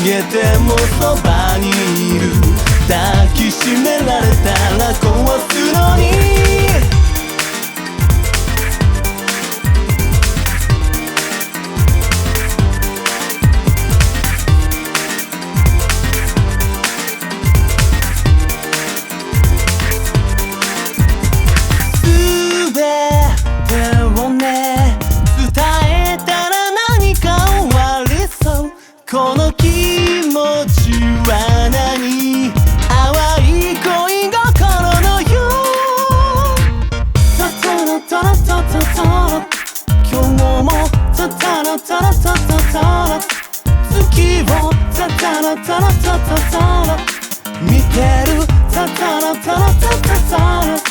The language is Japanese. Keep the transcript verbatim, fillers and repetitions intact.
げてもそばにいる。抱きしめられたら壊すのにこの気持ちは何、淡い恋心のよう。タタラタラタタタラ、今日もタタラタラタタタラ、月をタタラタラタタタラ見てる。タタラタラタタタラ